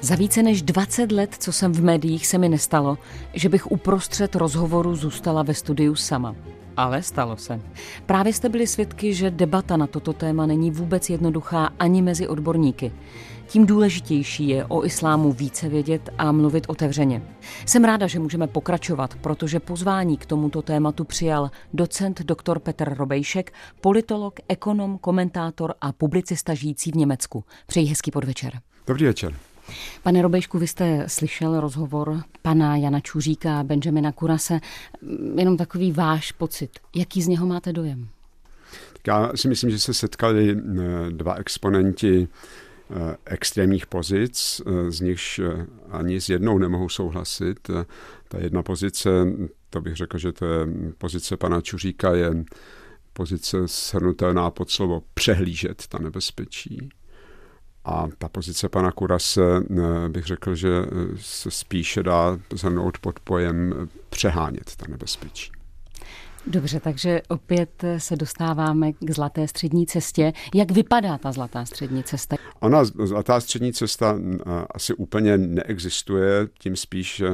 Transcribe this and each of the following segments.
Za více než 20 let, co jsem v médiích, se mi nestalo, že bych uprostřed rozhovoru zůstala ve studiu sama. Ale stalo se. Právě jste byli svědky, že debata na toto téma není vůbec jednoduchá ani mezi odborníky. Tím důležitější je o islámu více vědět a mluvit otevřeně. Jsem ráda, že můžeme pokračovat, protože pozvání k tomuto tématu přijal docent dr. Petr Robejšek, politolog, ekonom, komentátor a publicista žijící v Německu. Přeji hezký podvečer. Dobrý večer. Pane Robejšku, vy jste slyšel rozhovor pana Jana Čuříka a Benjamina Kurase. Jenom takový váš pocit. Jaký z něho máte dojem? Já si myslím, že se setkali dva exponenti extrémních pozic, z nichž ani s jednou nemohou souhlasit. Ta jedna pozice, to bych řekl, že to je pozice pana Čuříka, je pozice shrnutelná pod slovo přehlížet ta nebezpečí. A ta pozice pana Kurase, bych řekl, že se spíše dá shrnout pod pojem přehánět ta nebezpečí. Dobře, takže opět se dostáváme k zlaté střední cestě. Jak vypadá ta zlatá střední cesta? Ona, zlatá střední cesta, asi úplně neexistuje, tím spíš, že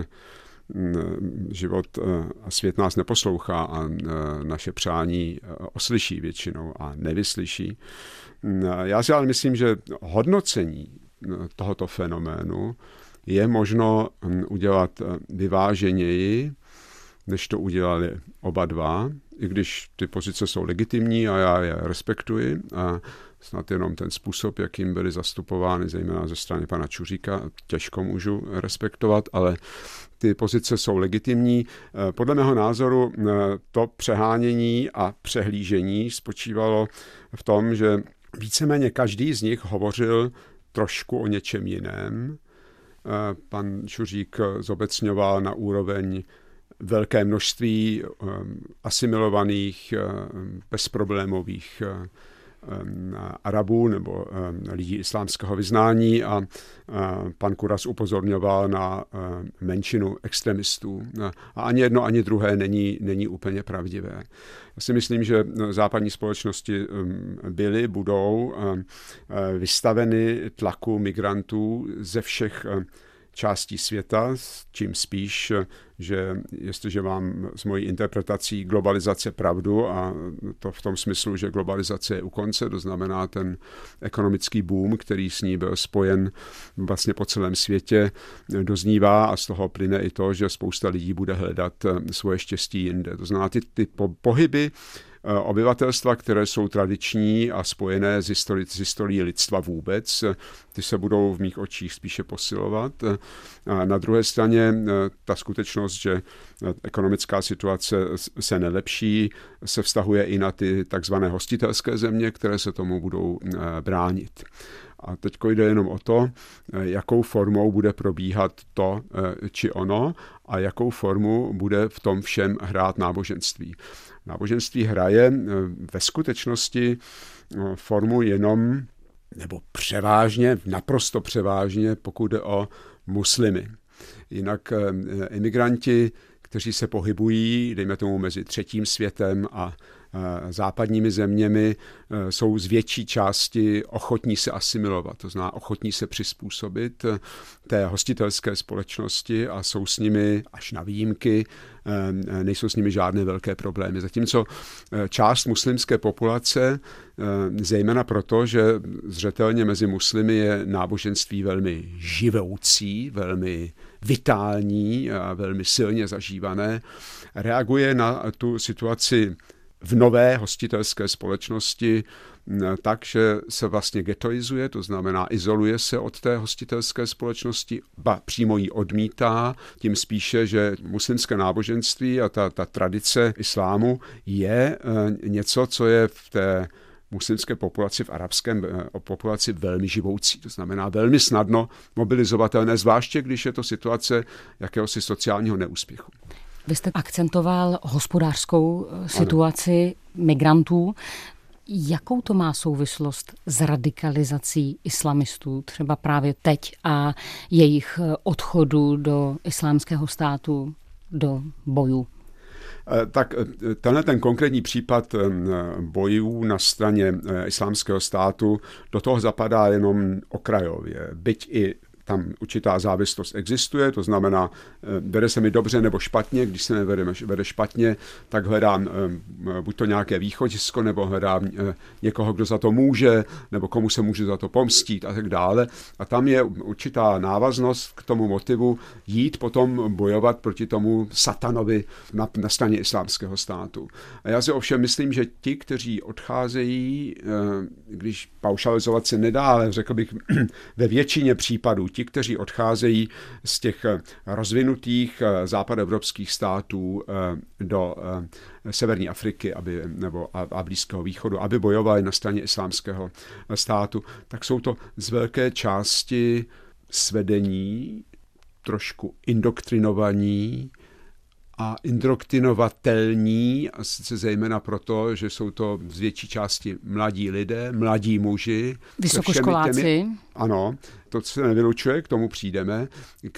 život a svět nás neposlouchá a naše přání oslyší většinou a nevyslyší. Já si ale myslím, že hodnocení tohoto fenoménu je možno udělat vyváženěji, než to udělali oba dva, i když ty pozice jsou legitimní a já je respektuji a snad jenom ten způsob, jakým byly zastupovány, zejména ze strany pana Čuříka, těžko můžu respektovat, ale ty pozice jsou legitimní. Podle mého názoru to přehánění a přehlížení spočívalo v tom, že víceméně každý z nich hovořil trošku o něčem jiném. Pan Čuřík zobecňoval na úroveň velké množství asimilovaných, bezproblémových Arabů nebo lidí islámského vyznání a pan Kuras upozorňoval na menšinu extremistů. A ani jedno, ani druhé není úplně pravdivé. Já si myslím, že západní společnosti budou vystaveny tlaku migrantů ze všech částí světa, čím spíš, že jestliže mám s mojí interpretací globalizace pravdu a to v tom smyslu, že globalizace je u konce, to znamená ten ekonomický boom, který s ní byl spojen vlastně po celém světě, doznívá a z toho plyne i to, že spousta lidí bude hledat svoje štěstí jinde. To znamená ty pohyby obyvatelstva, které jsou tradiční a spojené s historií lidstva vůbec, ty se budou v mých očích spíše posilovat. A na druhé straně ta skutečnost, že ekonomická situace se nelepší, se vztahuje i na ty takzvané hostitelské země, které se tomu budou bránit. A teď jde jenom o to, jakou formou bude probíhat to či ono a jakou formu bude v tom všem hrát náboženství. Náboženství hraje ve skutečnosti formu jenom, nebo převážně, naprosto převážně, pokud jde o muslimy. Jinak imigranti, kteří se pohybují, dejme tomu mezi třetím světem a západními zeměmi, jsou z větší části ochotní se asimilovat, to znamená ochotní se přizpůsobit té hostitelské společnosti a jsou s nimi, až na výjimky, nejsou s nimi žádné velké problémy. Zatímco část muslimské populace, zejména proto, že zřetelně mezi muslimy je náboženství velmi živoucí, velmi vitální a velmi silně zažívané, reaguje na tu situaci v nové hostitelské společnosti tak, že se vlastně getoizuje, to znamená izoluje se od té hostitelské společnosti, ba přímo ji odmítá, tím spíše, že muslimské náboženství a ta tradice islámu je něco, co je v té muslimské populaci, v arabském populaci velmi živoucí. To znamená velmi snadno mobilizovatelné, zvláště když je to situace jakéhosi sociálního neúspěchu. Vy jste akcentoval hospodářskou situaci migrantů. Jakou to má souvislost s radikalizací islamistů, třeba právě teď a jejich odchodu do islámského státu, do bojů? Tak tenhle ten konkrétní případ bojů na straně islámského státu, do toho zapadá jenom okrajově. Byť i tam určitá závislost existuje, to znamená, vede se mi dobře nebo špatně, když se vede špatně, tak hledám buď to nějaké východisko, nebo hledám někoho, kdo za to může, nebo komu se může za to pomstít a tak dále. A tam je určitá návaznost k tomu motivu jít potom bojovat proti tomu satanovi na straně Islámského státu. A já si ovšem myslím, že ti, kteří odcházejí, když paušalizovat se nedá, ale řekl bych ve většině případů, ti, kteří odcházejí z těch rozvinutých západoevropských států do severní Afriky a Blízkého východu, aby bojovali na straně Islámského státu, tak jsou to z velké části svedení, trošku indoktrinovaní a indoktrinovatelní, a sice zejména proto, že jsou to z větší části mladí lidé, mladí muži. Vysokoškoláci. Ano, to se nevylučuje, k tomu přijdeme,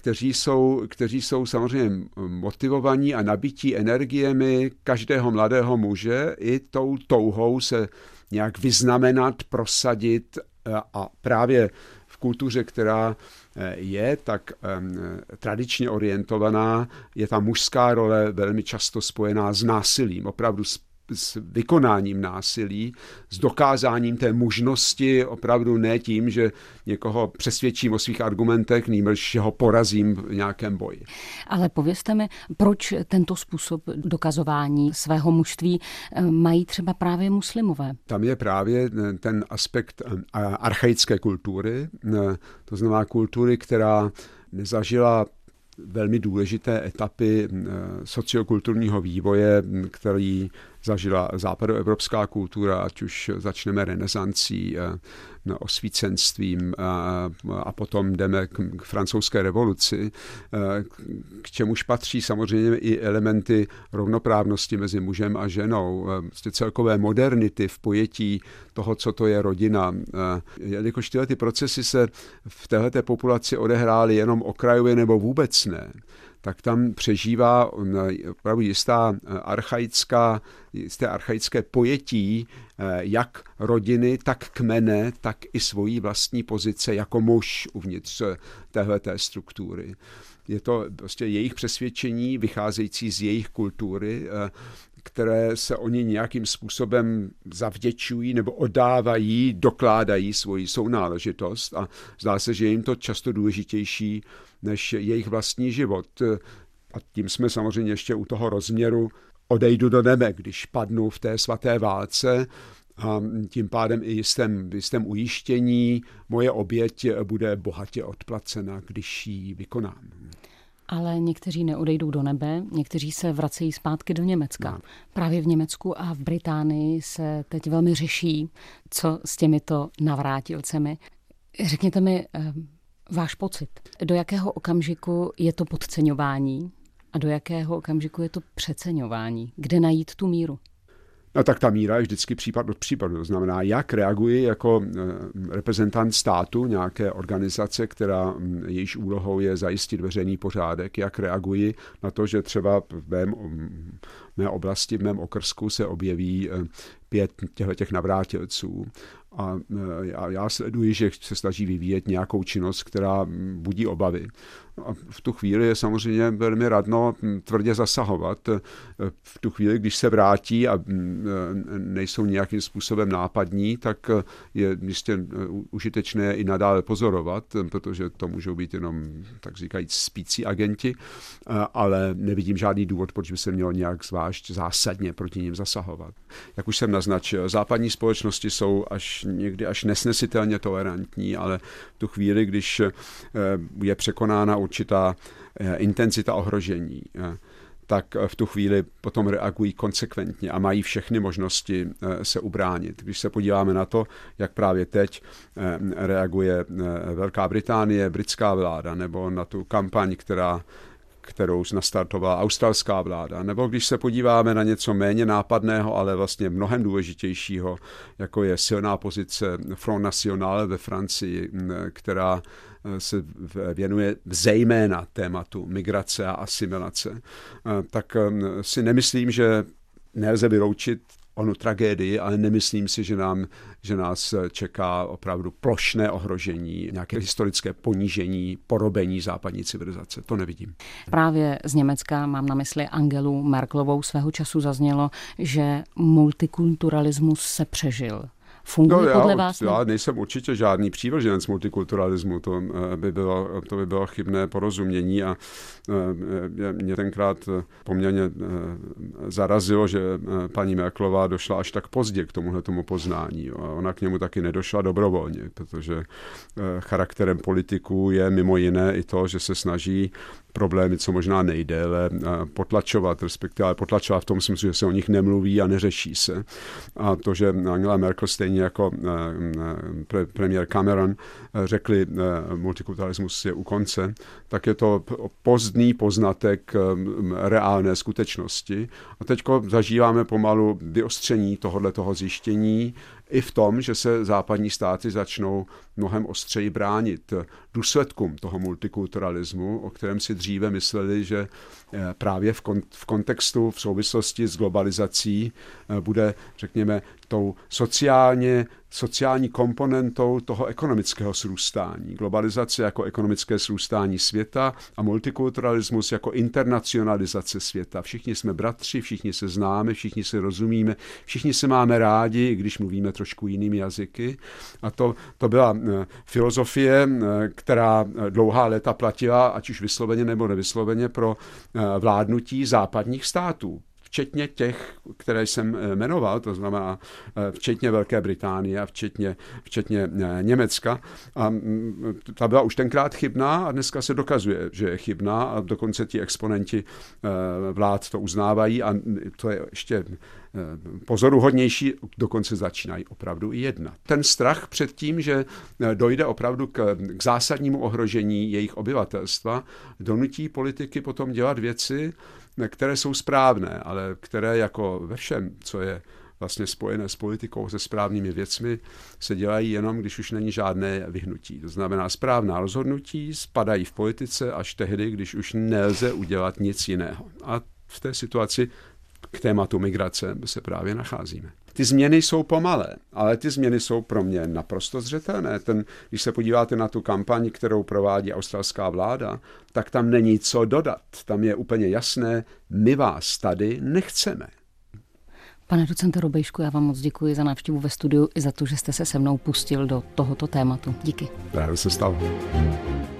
kteří jsou samozřejmě motivovaní a nabití energiemi každého mladého muže i tou touhou se nějak vyznamenat, prosadit a právě v kultuře, která je tak tradičně orientovaná, je ta mužská role velmi často spojená s násilím, opravdu s vykonáním násilí, s dokázáním té mužnosti, opravdu ne tím, že někoho přesvědčím o svých argumentech, nýbrž ho porazím v nějakém boji. Ale povězte mi, proč tento způsob dokazování svého mužství mají třeba právě muslimové? Tam je právě ten aspekt archaické kultury, to znamená kultury, která nezažila velmi důležité etapy sociokulturního vývoje, který zažila západoevropská kultura, ať už začneme renesancí, osvícenstvím a potom jdeme k francouzské revoluci, k čemuž patří samozřejmě i elementy rovnoprávnosti mezi mužem a ženou, celkové modernity v pojetí toho, co to je rodina. Jelikož tyhle ty procesy se v téhleté populaci odehrály jenom okrajově nebo vůbec ne, tak tam přežívá opravdu jisté archaické pojetí jak rodiny, tak kmene, tak i svojí vlastní pozice jako muž uvnitř téhleté struktury. Je to prostě jejich přesvědčení vycházející z jejich kultury, které se oni nějakým způsobem zavděčují nebo oddávají, dokládají svoji sounáležitost a zdá se, že je jim to často důležitější než jejich vlastní život. A tím jsme samozřejmě ještě u toho rozměru odejdu do nebe, když padnu v té svaté válce a tím pádem i jistém ujištění moje oběť bude bohatě odplacena, když ji vykonám. Ale někteří neodejdou do nebe, někteří se vracejí zpátky do Německa. No. Právě v Německu a v Británii se teď velmi řeší, co s těmito navrátilcemi. Řekněte mi váš pocit. Do jakého okamžiku je to podceňování a do jakého okamžiku je to přeceňování? Kde najít tu míru? No tak ta míra je vždycky případ od případu. To znamená, jak reaguji jako reprezentant státu, nějaké organizace, která jejíž úlohou je zajistit veřejný pořádek, jak reaguji na to, že třeba v mé oblasti, v mém okrsku se objeví 5 těch navrátilců. A já sleduji, že se snaží vyvíjet nějakou činnost, která budí obavy. A v tu chvíli je samozřejmě velmi radno tvrdě zasahovat. V tu chvíli, když se vrátí a nejsou nějakým způsobem nápadní, tak je jistě užitečné i nadále pozorovat, protože to můžou být jenom, tak říkajíc, spící agenti, ale nevidím žádný důvod, proč by se mělo nějak zvlášť zásadně proti nim zasahovat. Jak už jsem naznačil, západní společnosti jsou někdy až nesnesitelně tolerantní, ale v tu chvíli, když je překonána určitá intenzita ohrožení, tak v tu chvíli potom reagují konsekventně a mají všechny možnosti se ubránit. Když se podíváme na to, jak právě teď reaguje Velká Británie, britská vláda, nebo na tu kampaň, kterou nastartovala australská vláda, nebo když se podíváme na něco méně nápadného, ale vlastně mnohem důležitějšího, jako je silná pozice Front National ve Francii, která se věnuje zejména tématu migrace a asimilace, tak si nemyslím, že nelze vyloučit onu tragédii, ale nemyslím si, že nás čeká opravdu plošné ohrožení, nějaké historické ponížení, porobení západní civilizace. To nevidím. Právě z Německa, mám na mysli Angelu Merkelovou, svého času zaznělo, že multikulturalismus se přežil. Funguje podle vás? Já nejsem určitě žádný přívrženec multikulturalismu, to by bylo chybné porozumění a mě tenkrát poměrně zarazilo, že paní Merkelová došla až tak pozdě k tomuhletomu poznání. A ona k němu taky nedošla dobrovolně, protože charakterem politiků je mimo jiné i to, že se snaží problémy, co možná nejdéle potlačovat, respektive potlačovat v tom smyslu, že se o nich nemluví a neřeší se. A to, že Angela Merkel stejně jako premiér Cameron řekli, multikulturalismus je u konce, tak je to pozdní poznatek reálné skutečnosti. A teď zažíváme pomalu vyostření tohoto zjištění i v tom, že se západní státy začnou mnohem ostřeji bránit důsledkům toho multikulturalismu, o kterém si dříve mysleli, že právě v kontextu, v souvislosti s globalizací bude, řekněme, tou sociální komponentou toho ekonomického srůstání. Globalizace jako ekonomické srůstání světa a multikulturalismus jako internacionalizace světa. Všichni jsme bratři, všichni se známe, všichni se rozumíme, všichni se máme rádi, i když mluvíme trošku jinými jazyky. A to byla filozofie, která dlouhá léta platila, ať už vysloveně nebo nevysloveně, pro vládnutí západních států. Včetně těch, které jsem jmenoval, to znamená včetně Velké Británie a včetně Německa. A ta byla už tenkrát chybná a dneska se dokazuje, že je chybná a dokonce ti exponenti vlád to uznávají a to je ještě pozoruhodnější, dokonce začínají opravdu i jednat. Ten strach před tím, že dojde opravdu k zásadnímu ohrožení jejich obyvatelstva, donutí politiky potom dělat věci, které jsou správné, ale které jako ve všem, co je vlastně spojené s politikou, se správnými věcmi, se dělají jenom, když už není žádné vyhnutí. To znamená, správná rozhodnutí spadají v politice až tehdy, když už nelze udělat nic jiného. A v té situaci k tématu migrace se právě nacházíme. Ty změny jsou pomalé, ale ty změny jsou pro mě naprosto zřetelné. Když se podíváte na tu kampaň, kterou provádí australská vláda, tak tam není co dodat. Tam je úplně jasné, my vás tady nechceme. Pane docente Robejšku, já vám moc děkuji za návštěvu ve studiu i za to, že jste se mnou pustil do tohoto tématu. Díky. Právě se stalo.